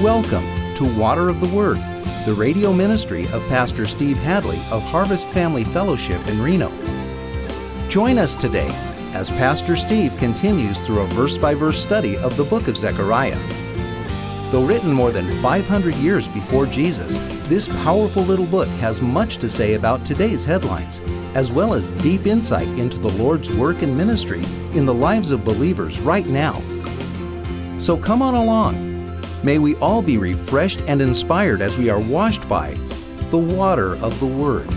Welcome to Water of the Word, the radio ministry of Pastor Steve Hadley of Harvest Family Fellowship in Reno. Join us today as Pastor Steve continues through a verse-by-verse study of the book of Zechariah. Though written more than 500 years before Jesus, this powerful little book has much to say about today's headlines, as well as deep insight into the Lord's work and ministry in the lives of believers right now. So come on along. May we all be refreshed and inspired as we are washed by the water of the Word.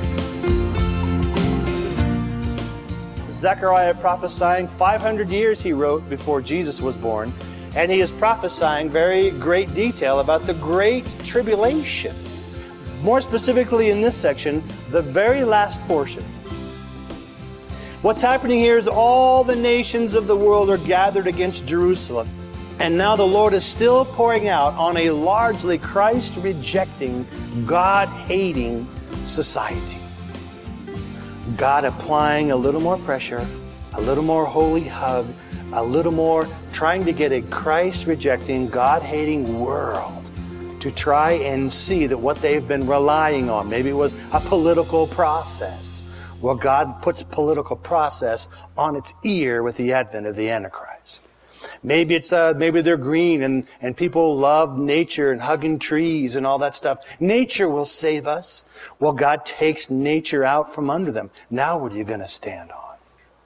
Zechariah prophesying 500 years he wrote before Jesus was born, and he is prophesying very great detail about the Great Tribulation. More specifically in this section, the very last portion. What's happening here is all the nations of the world are gathered against Jerusalem. And now the Lord is still pouring out on a largely Christ-rejecting, God-hating society. God applying a little more pressure, a little more holy hug, a little more trying to get a Christ-rejecting, God-hating world to try and see that what they've been relying on, maybe it was a political process. Well, God puts political process on its ear with the advent of the Antichrist. Maybe it's maybe they're green and people love nature and hugging trees and all that stuff. Nature will save us. Well, God takes nature out from under them. Now what are you going to stand on?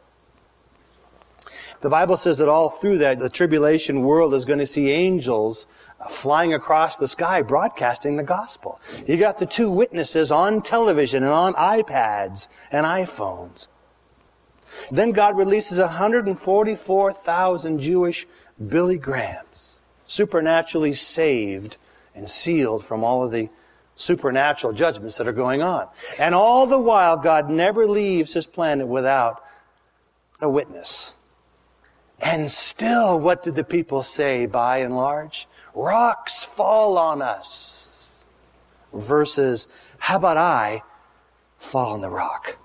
The Bible says that all through that, the tribulation world is going to see angels flying across the sky broadcasting the gospel. You got the two witnesses on television and on iPads and iPhones. Then God releases 144,000 Jewish Billy Grahams, supernaturally saved and sealed from all of the supernatural judgments that are going on. And all the while, God never leaves His planet without a witness. And still, what did the people say by and large? Rocks fall on us. Versus, how about I fall on the rock?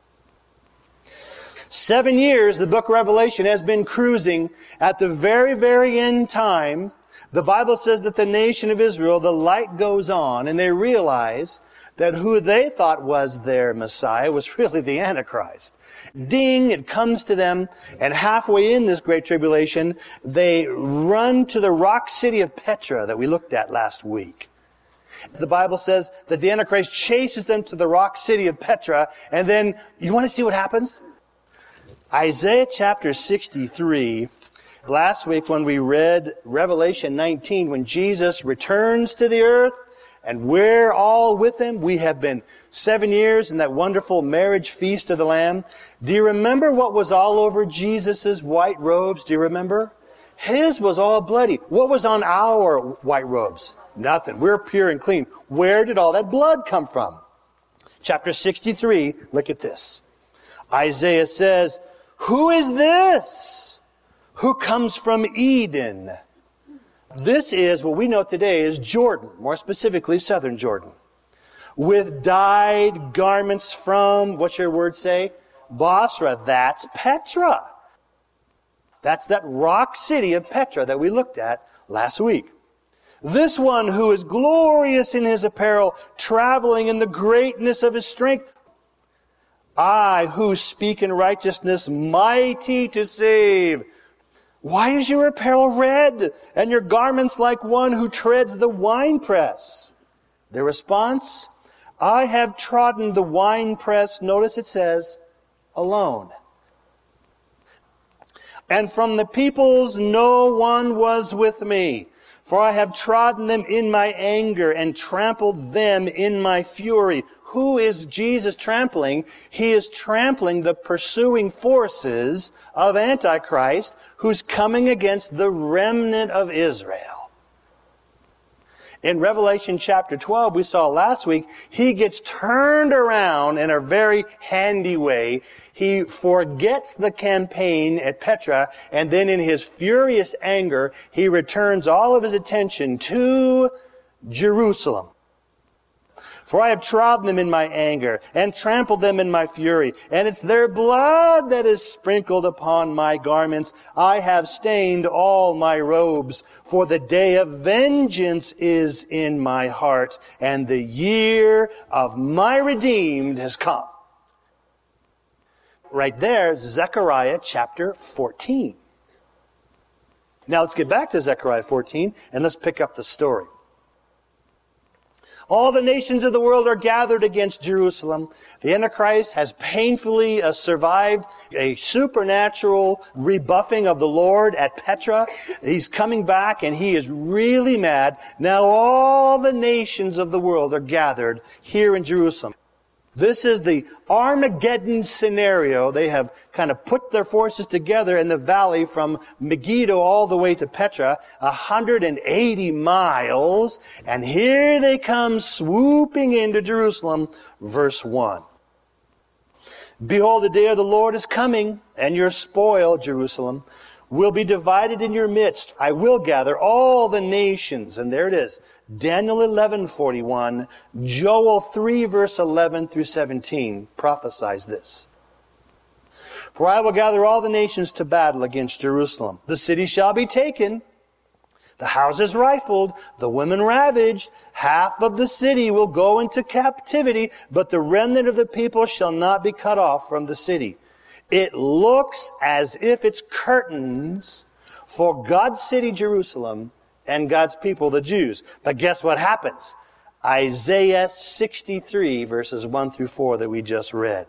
7 years, the book of Revelation has been cruising. At the very, very end time, the Bible says that the nation of Israel, the light goes on, and they realize that who they thought was their Messiah was really the Antichrist. Ding, it comes to them, and halfway in this great tribulation, they run to the rock city of Petra that we looked at last week. The Bible says that the Antichrist chases them to the rock city of Petra, and then, you want to see what happens? Isaiah chapter 63, last week when we read Revelation 19, when Jesus returns to the earth and we're all with Him, we have been 7 years in that wonderful marriage feast of the Lamb. Do you remember what was all over Jesus' white robes? Do you remember? His was all bloody. What was on our white robes? Nothing. We're pure and clean. Where did all that blood come from? Chapter 63, look at this. Isaiah says, "Who is this who comes from Eden?" This is what we know today as Jordan, more specifically southern Jordan. "With dyed garments from," what's your word say? Bosra. That's Petra. That's that rock city of Petra that we looked at last week. "This one who is glorious in his apparel, traveling in the greatness of his strength. I who speak in righteousness, mighty to save. Why is your apparel red, and your garments like one who treads the winepress?" The response, "I have trodden the winepress," notice it says, "alone. And from the peoples no one was with me. For I have trodden them in my anger and trampled them in my fury." Who is Jesus trampling? He is trampling the pursuing forces of Antichrist who's coming against the remnant of Israel. In Revelation chapter 12, we saw last week, he gets turned around in a very handy way. He forgets the campaign at Petra, and then in his furious anger, he returns all of his attention to Jerusalem. For I have trodden them in my anger and trampled them in my fury. And it's their blood that is sprinkled upon my garments. I have stained all my robes. For the day of vengeance is in my heart, and the year of my redeemed has come. Right there, Zechariah chapter 14. Now let's get back to Zechariah 14 and let's pick up the story. All the nations of the world are gathered against Jerusalem. The Antichrist has painfully survived a supernatural rebuffing of the Lord at Petra. He's coming back and he is really mad. Now all the nations of the world are gathered here in Jerusalem. This is the Armageddon scenario. They have kind of put their forces together in the valley from Megiddo all the way to Petra, 180 miles, and here they come swooping into Jerusalem, verse 1. Behold, the day of the Lord is coming, and your spoil, Jerusalem, will be divided in your midst. I will gather all the nations. And there it is. Daniel 11:41, Joel 3 verse 11 through 17 prophesies this. For I will gather all the nations to battle against Jerusalem. The city shall be taken, the houses rifled, the women ravaged. Half of the city will go into captivity, but the remnant of the people shall not be cut off from the city. It looks as if it's curtains for God's city, Jerusalem, and God's people, the Jews. But guess what happens? Isaiah 63, verses 1 through 4 that we just read.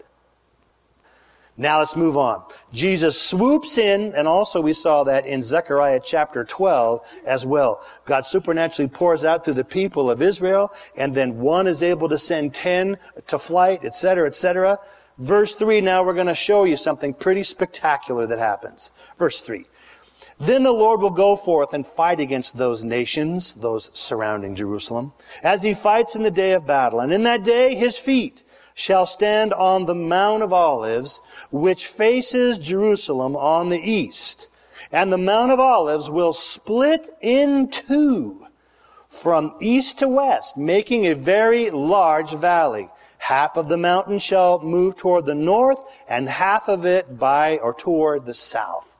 Now let's move on. Jesus swoops in, and also we saw that in Zechariah chapter 12 as well. God supernaturally pours out to the people of Israel, and then one is able to send 10 to flight, etc., etc. Verse 3, now we're going to show you something pretty spectacular that happens. Verse 3. Then the Lord will go forth and fight against those nations, those surrounding Jerusalem, as he fights in the day of battle. And in that day his feet shall stand on the Mount of Olives, which faces Jerusalem on the east. And the Mount of Olives will split in two from east to west, making a very large valley. Half of the mountain shall move toward the north, and half of it by or toward the south.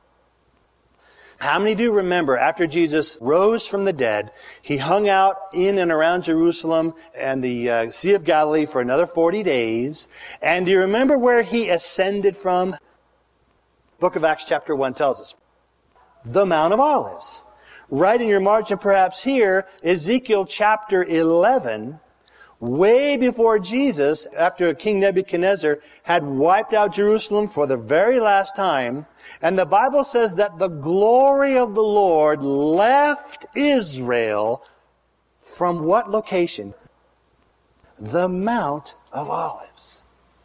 How many of you remember after Jesus rose from the dead, he hung out in and around Jerusalem and the Sea of Galilee for another 40 days? And do you remember where he ascended from? Book of Acts chapter 1 tells us. The Mount of Olives. Right in your margin perhaps here, Ezekiel chapter 11, way before Jesus, after King Nebuchadnezzar had wiped out Jerusalem for the very last time, and the Bible says that the glory of the Lord left Israel from what location? The Mount of Olives.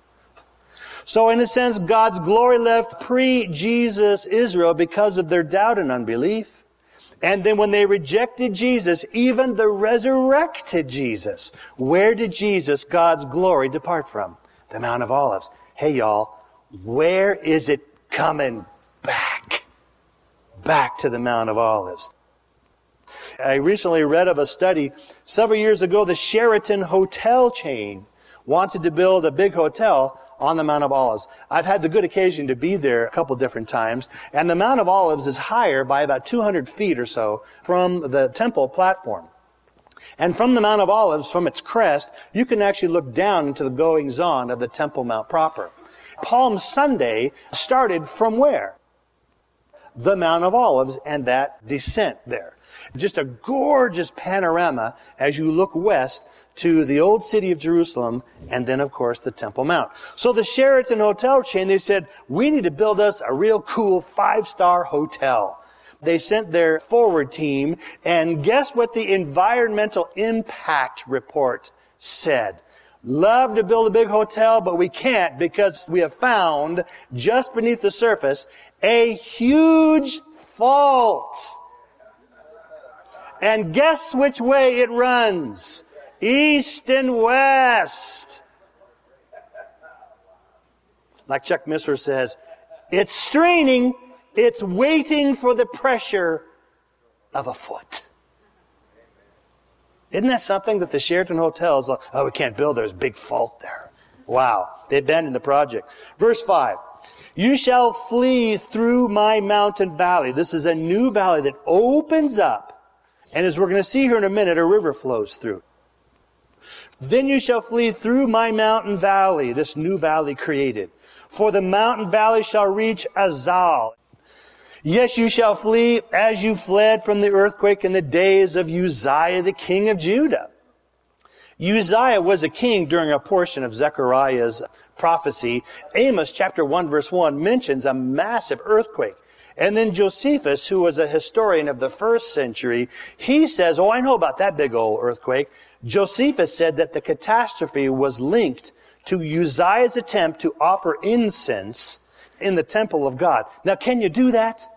So in a sense, God's glory left pre-Jesus Israel because of their doubt and unbelief. And then when they rejected Jesus, even the resurrected Jesus, where did Jesus, God's glory, depart from? The Mount of Olives. Hey y'all, where is it coming back? Back to the Mount of Olives. I recently read of a study. Several years ago, the Sheraton hotel chain wanted to build a big hotel on the Mount of Olives. I've had the good occasion to be there a couple different times, and the Mount of Olives is higher by about 200 feet or so from the temple platform. And from the Mount of Olives, from its crest, you can actually look down into the goings-on of the Temple Mount proper. Palm Sunday started from where? The Mount of Olives and that descent there. Just a gorgeous panorama as you look west to the old city of Jerusalem, and then, of course, the Temple Mount. So the Sheraton hotel chain, they said, we need to build us a real cool 5-star hotel. They sent their forward team, and guess what the environmental impact report said? Love to build a big hotel, but we can't because we have found, just beneath the surface, a huge fault. And guess which way it runs? East and west. Like Chuck Missler says, it's straining, it's waiting for the pressure of a foot. Isn't that something that the Sheraton Hotel is like, oh, we can't build, there's a big fault there. Wow. They abandoned the project. Verse 5. You shall flee through my mountain valley. This is a new valley that opens up. And as we're going to see here in a minute, a river flows through. Then you shall flee through my mountain valley, this new valley created. For the mountain valley shall reach Azal. Yes, you shall flee as you fled from the earthquake in the days of Uzziah, the king of Judah. Uzziah was a king during a portion of Zechariah's prophecy. Amos chapter 1 verse 1 mentions a massive earthquake. And then Josephus, who was a historian of the first century, he says, oh, I know about that big old earthquake. Josephus said that the catastrophe was linked to Uzziah's attempt to offer incense in the temple of God. Now, can you do that?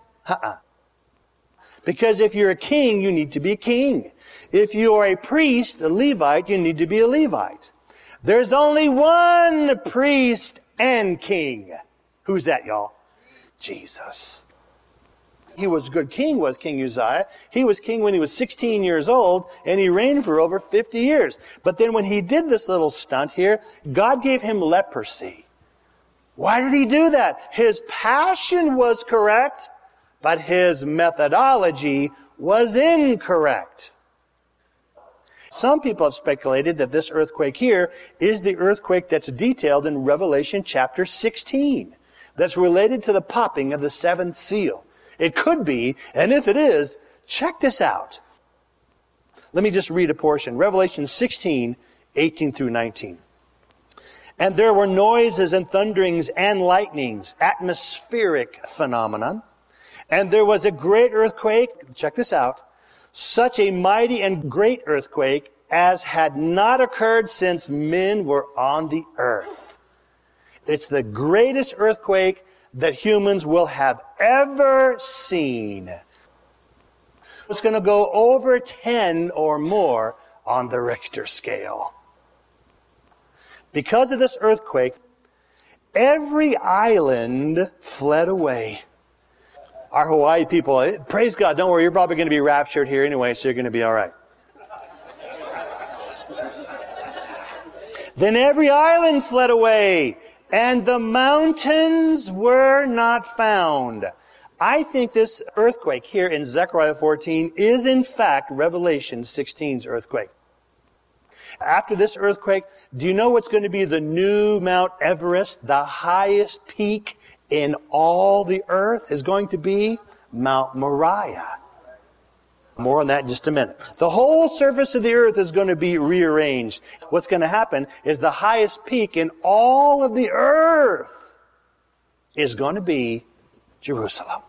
Because if you're a king, you need to be a king. If you are a priest, a Levite, you need to be a Levite. There's only one priest and king. Who's that, y'all? Jesus. He was a good king, was King Uzziah. He was king when he was 16 years old, and he reigned for over 50 years. But then when he did this little stunt here, God gave him leprosy. Why did he do that? His passion was correct, but his methodology was incorrect. Some people have speculated that this earthquake here is the earthquake that's detailed in Revelation chapter 16, that's related to the popping of the seventh seal. It could be, and if it is, check this out. Let me just read a portion. Revelation 16, 18 through 19. And there were noises and thunderings and lightnings, atmospheric phenomenon. And there was a great earthquake, check this out, such a mighty and great earthquake as had not occurred since men were on the earth. It's the greatest earthquake that humans will have ever seen. It's going to go over 10 or more on the Richter scale. Because of this earthquake, every island fled away. Our Hawaii people, praise God, don't worry, you're probably going to be raptured here anyway, so you're going to be all right. Then every island fled away, and the mountains were not found. I think this earthquake here in Zechariah 14 is in fact Revelation 16's earthquake. After this earthquake, do you know what's going to be the new Mount Everest? The highest peak in all the earth is going to be Mount Moriah. More on that in just a minute. The whole surface of the earth is going to be rearranged. What's going to happen is the highest peak in all of the earth is going to be Jerusalem.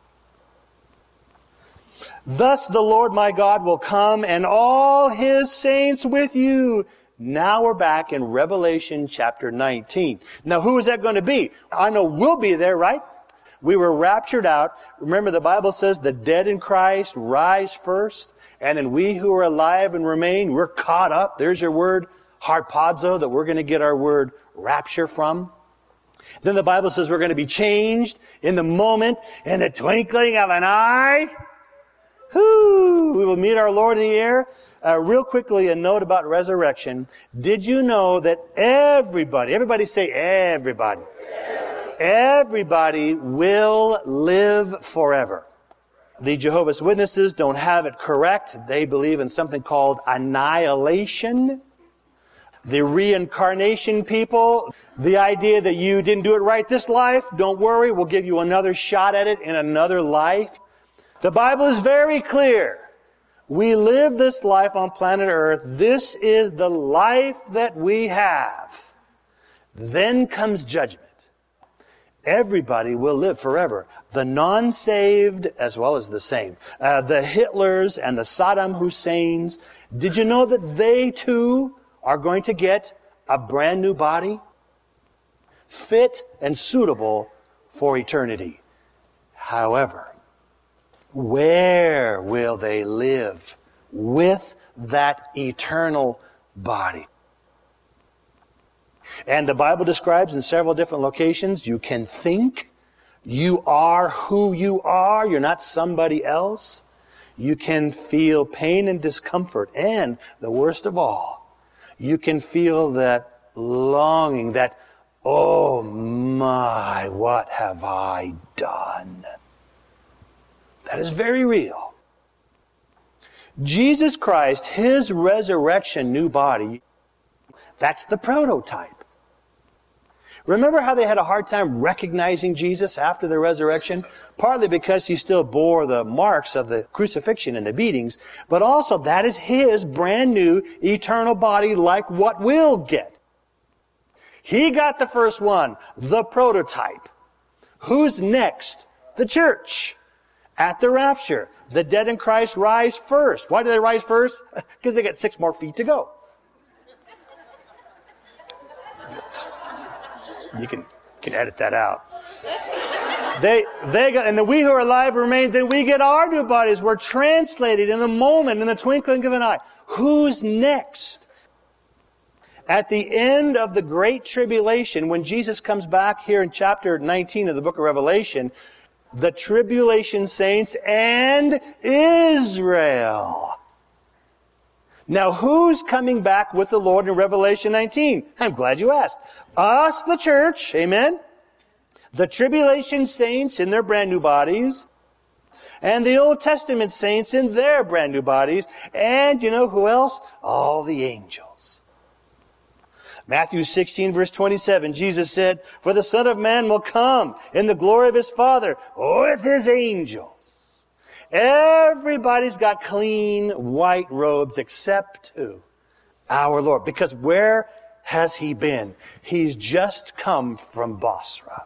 Thus the Lord my God will come and all his saints with you. Now we're back in Revelation chapter 19. Now who is that going to be? I know we'll be there, right? We were raptured out. Remember the Bible says the dead in Christ rise first. And then we who are alive and remain, we're caught up. There's your word, harpazo, that we're going to get our word rapture from. Then the Bible says we're going to be changed in the moment, in the twinkling of an eye. We will meet our Lord in the air. Real quickly, a note about resurrection. Did you know that everybody say everybody. Everybody will live forever. The Jehovah's Witnesses don't have it correct. They believe in something called annihilation. The reincarnation people, the idea that you didn't do it right this life, don't worry, we'll give you another shot at it in another life. The Bible is very clear. We live this life on planet Earth. This is the life that we have. Then comes judgment. Everybody will live forever. The non-saved as well as the same. The Hitlers and the Saddam Husseins. Did you know that they too are going to get a brand new body? Fit and suitable for eternity. However, where will they live with that eternal body? And the Bible describes in several different locations, you can think, you are who you are, you're not somebody else. You can feel pain and discomfort. And the worst of all, you can feel that longing, that, oh my, what have I done? That is very real. Jesus Christ, His resurrection new body, that's the prototype. Remember how they had a hard time recognizing Jesus after the resurrection? Partly because He still bore the marks of the crucifixion and the beatings, but also that is His brand new eternal body like what we'll get. He got the first one, the prototype. Who's next? The church. At the rapture, the dead in Christ rise first. Why do they rise first? Because they got 6 more feet to go. You can edit that out. They got, and then we who are alive remain, then we get our new bodies. We're translated in a moment, in the twinkling of an eye. Who's next? At the end of the Great Tribulation, when Jesus comes back here in chapter 19 of the book of Revelation, the tribulation saints and Israel. Now, who's coming back with the Lord in Revelation 19? I'm glad you asked. Us, the church, amen? The tribulation saints in their brand new bodies, and the Old Testament saints in their brand new bodies, and you know who else? All the angels. Matthew 16, verse 27, Jesus said, "For the Son of Man will come in the glory of His Father with His angels." Everybody's got clean white robes except who? Our Lord. Because where has He been? He's just come from Basra.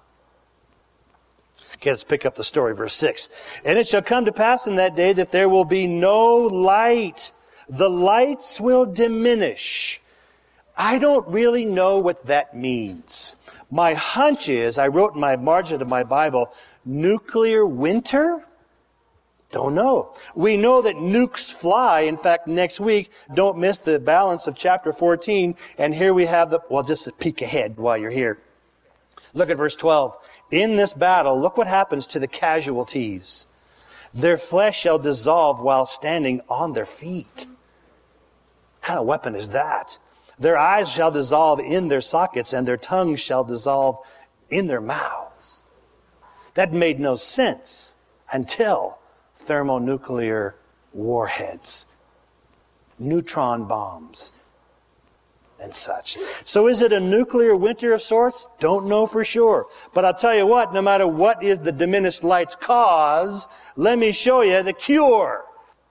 Okay, let's pick up the story, verse 6. "And it shall come to pass in that day that there will be no light. The lights will diminish." I don't really know what that means. My hunch is, I wrote in my margin of my Bible, nuclear winter? Don't know. We know that nukes fly. In fact, next week, don't miss the balance of chapter 14. And here we have just a peek ahead while you're here. Look at verse 12. "In this battle, look what happens to the casualties. Their flesh shall dissolve while standing on their feet." What kind of weapon is that? "Their eyes shall dissolve in their sockets, and their tongues shall dissolve in their mouths." That made no sense until thermonuclear warheads, neutron bombs, and such. So is it a nuclear winter of sorts? Don't know for sure. But I'll tell you what, no matter what is the diminished light's cause, let me show you the cure.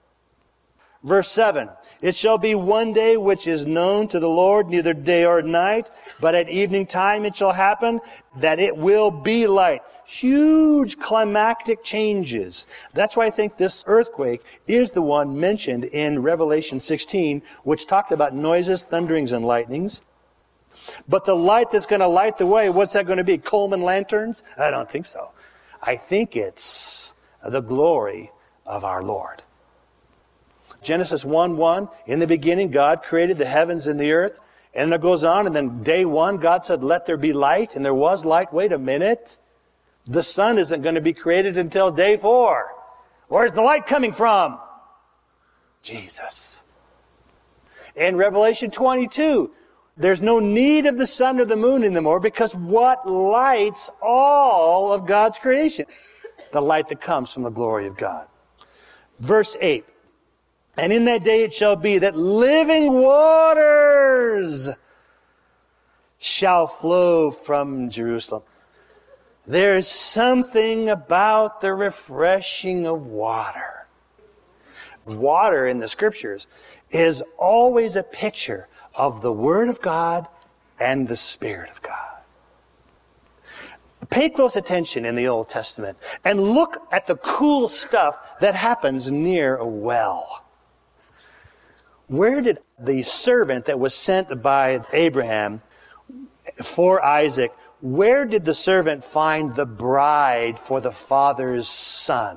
Verse 7, "It shall be one day which is known to the Lord, neither day or night, but at evening time it shall happen that it will be light." Huge climactic changes. That's why I think this earthquake is the one mentioned in Revelation 16, which talked about noises, thunderings, and lightnings. But the light that's going to light the way, what's that going to be? Coleman lanterns? I don't think so. I think it's the glory of our Lord. Genesis 1:1, in the beginning God created the heavens and the earth. And it goes on, and then day 1, God said, "Let there be light," and there was light. Wait a minute. The sun isn't going to be created until day 4. Where's the light coming from? Jesus. In Revelation 22, there's no need of the sun or the moon anymore, because what lights all of God's creation? The light that comes from the glory of God. Verse 8, "And in that day it shall be that living waters shall flow from Jerusalem." There's something about the refreshing of water. Water in the Scriptures is always a picture of the Word of God and the Spirit of God. Pay close attention in the Old Testament and look at the cool stuff that happens near a well. Where did the servant that was sent by Abraham for Isaac, where did the servant find the bride for the father's son?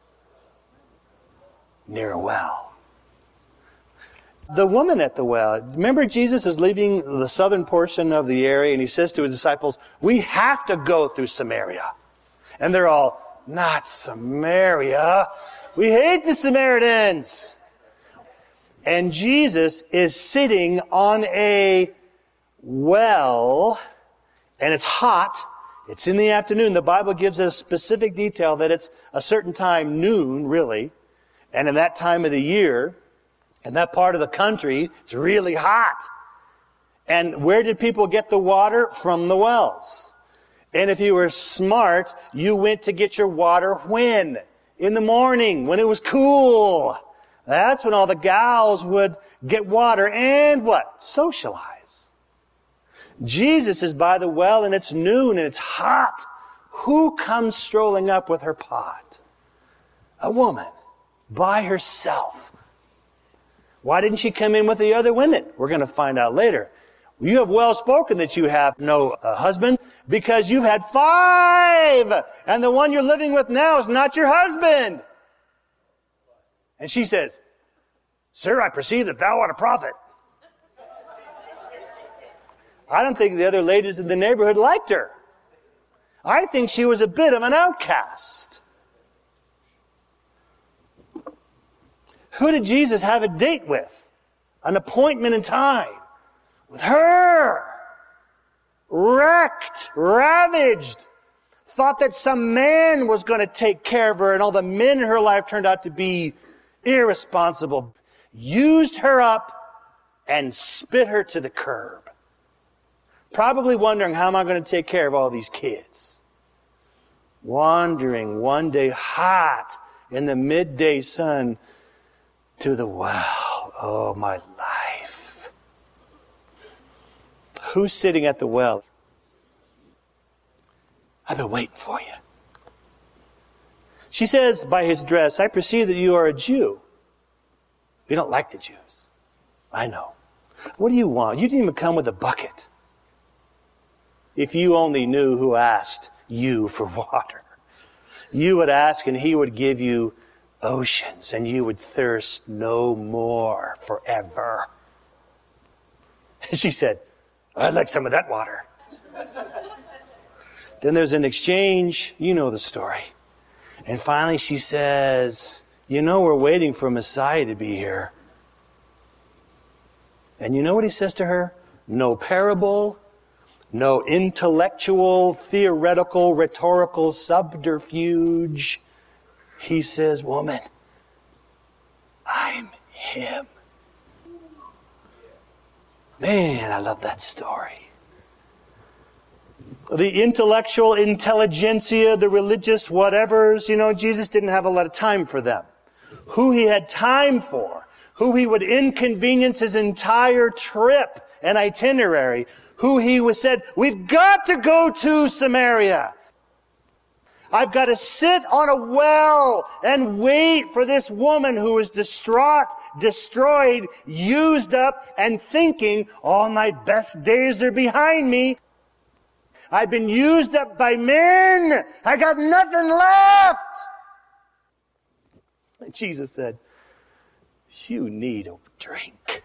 Near a well. The woman at the well, remember Jesus is leaving the southern portion of the area and He says to His disciples, "We have to go through Samaria." And they're all, "Not Samaria. We hate the Samaritans. And Jesus is sitting on a well, and it's hot. It's in the afternoon. The Bible gives us specific detail that it's a certain time, noon, really. And in that time of the year, in that part of the country, it's really hot. And where did people get the water? From the wells. And if you were smart, you went to get your water when? In the morning, when it was cool. That's when all the gals would get water and what? Socialize. Jesus is by the well and it's noon and it's hot. Who comes strolling up with her pot? A woman. By herself. Why didn't she come in with the other women? We're going to find out later. You have well spoken that you have no husband because you've had 5. And the one you're living with now is not your husband. And she says, Sir, I perceive that thou art a prophet. I don't think the other ladies in the neighborhood liked her. I think she was a bit of an outcast. Who did Jesus have a date with? An appointment in time. With her. Wrecked, ravaged. Thought that some man was going to take care of her, and all the men in her life turned out to be irresponsible. Used her up and spit her to the curb. Probably wondering, how am I going to take care of all these kids? Wandering one day hot in the midday sun to the well. Oh, my life. Who's sitting at the well? I've been waiting for you. She says, by his dress, I perceive that you are a Jew. We don't like the Jews. I know. What do you want? You didn't even come with a bucket. If you only knew who asked you for water. You would ask and he would give you oceans and you would thirst no more forever. She said, I'd like some of that water. Then there's an exchange. You know the story. And finally she says, you know we're waiting for Messiah to be here. And you know what he says to her? No parable, no intellectual, theoretical, rhetorical subterfuge. He says, woman, I'm him. Man, I love that story. The intellectual intelligentsia, the religious whatevers, Jesus didn't have a lot of time for them. Who he had time for, who he would inconvenience his entire trip and itinerary, who he said, we've got to go to Samaria. I've got to sit on a well and wait for this woman who is distraught, destroyed, used up, and thinking, all my best days are behind me. I've been used up by men. I got nothing left. And Jesus said, you need a drink.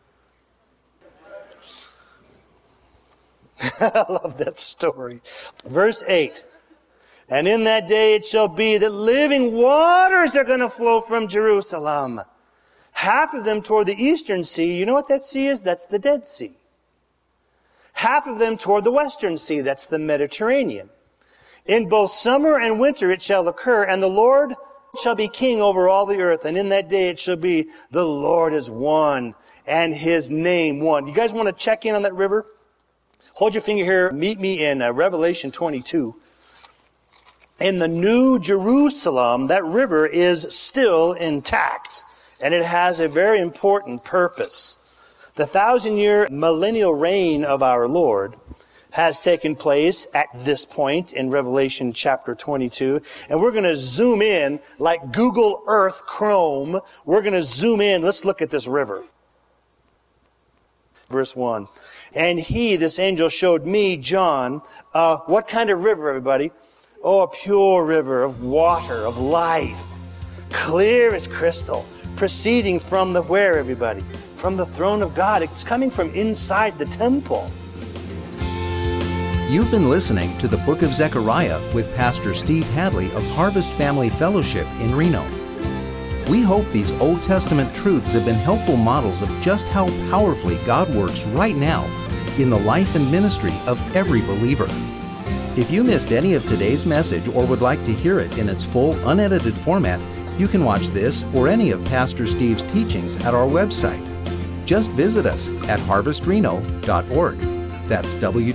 I love that story. Verse 8. And in that day it shall be that living waters are going to flow from Jerusalem. Half of them toward the eastern sea. You know what that sea is? That's the Dead Sea. Half of them toward the western sea. That's the Mediterranean. In both summer and winter it shall occur, and the Lord shall be king over all the earth. And in that day it shall be, the Lord is one, and his name one. You guys want to check in on that river? Hold your finger here. Meet me in Revelation 22. In the New Jerusalem, that river is still intact, and it has a very important purpose. The 1,000-year millennial reign of our Lord has taken place at this point in Revelation chapter 22. And we're going to zoom in like Google Earth Chrome. We're going to zoom in. Let's look at this river. Verse 1. And he, this angel, showed me, John, what kind of river, everybody? Oh, a pure river of water, of life. Clear as crystal. Proceeding from the where, everybody? From the throne of God. It's coming from inside the temple. You've been listening to the Book of Zechariah with Pastor Steve Hadley of Harvest Family Fellowship in Reno. We hope these Old Testament truths have been helpful models of just how powerfully God works right now in the life and ministry of every believer. If you missed any of today's message or would like to hear it in its full, unedited format, you can watch this or any of Pastor Steve's teachings at our website. Just visit us at harvestreno.org. That's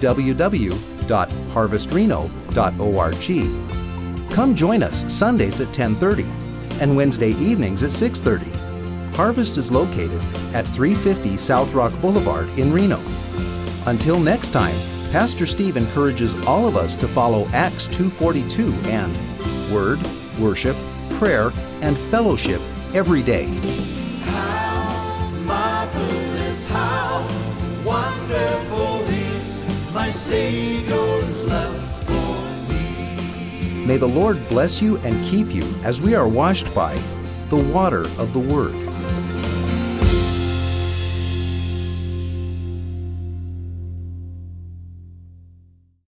www.harvestreno.org. Come join us Sundays at 10:30 and Wednesday evenings at 6:30. Harvest is located at 350 South Rock Boulevard in Reno. Until next time, Pastor Steve encourages all of us to follow Acts 2:42 and Word, Worship, Prayer, and Fellowship every day. How marvelous, how wonderful is my Savior's love for me. May the Lord bless you and keep you as we are washed by the water of the Word.